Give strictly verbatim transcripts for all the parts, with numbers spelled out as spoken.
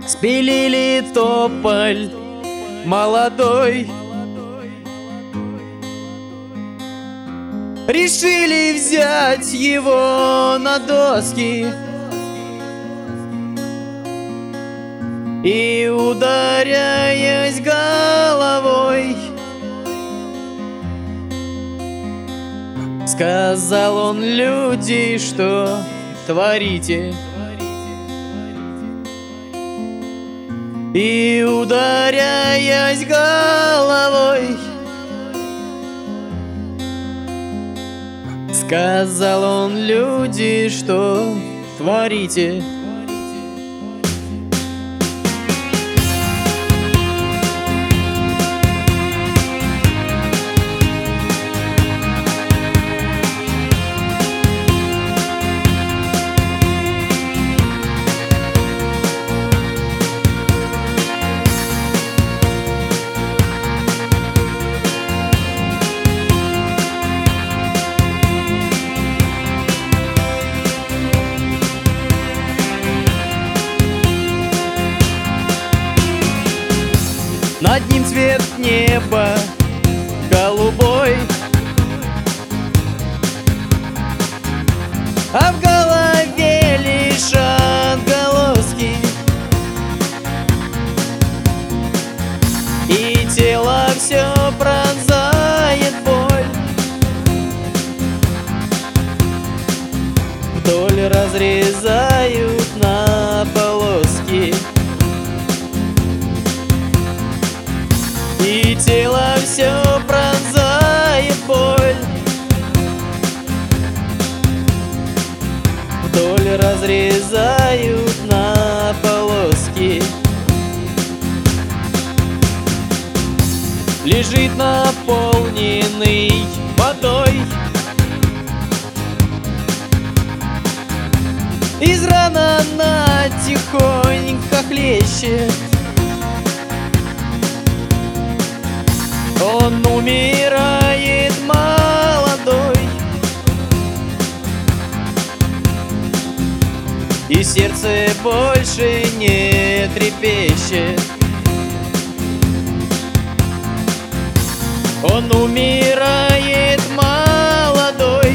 Спилили тополь молодой, решили взять его на доски и, ударяясь головой, сказал он: люди, что творите? И, ударяясь головой, сказал он: люди, что творите? Над ним цвет неба голубой, а в голове лишь отголоски, и тело все пронзает боль. Вдоль разрезают на полоски, и тело все пронзает боль. Вдоль разрезают на полоски. Лежит наполненный водой, из раны она тихонько хлещет. Он умирает молодой, и сердце больше не трепещет. Он умирает молодой,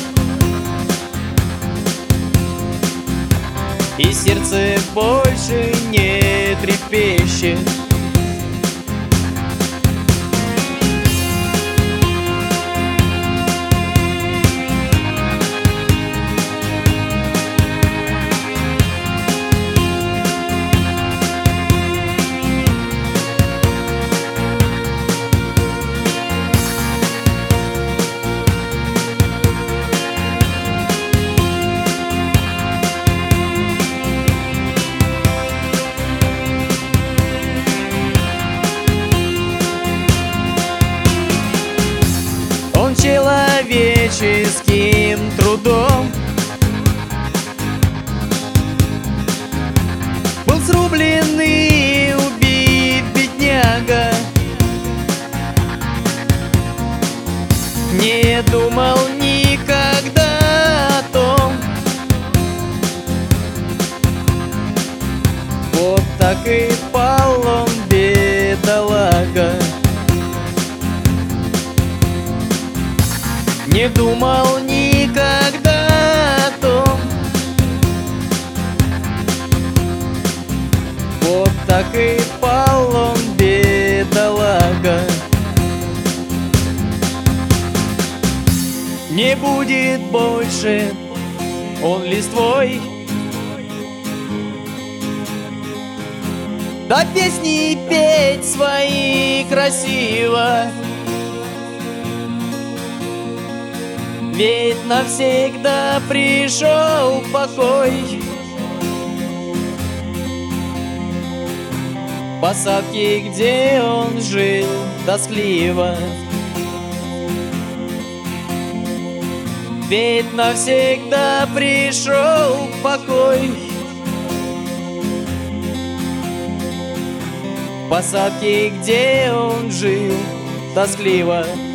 и сердце больше не трепещет. Человеческим трудом был срублен и убит бедняга. Не думал никогда о том, вот так и пал он, бедолага. Не думал никогда о том, вот так и пал он, бедолага. Не будет больше он листвой, да песни петь свои красиво, ведь навсегда пришел покой. Посадки, где он жил тоскливо, ведь навсегда пришел покой. Посадки, где он жил тоскливо,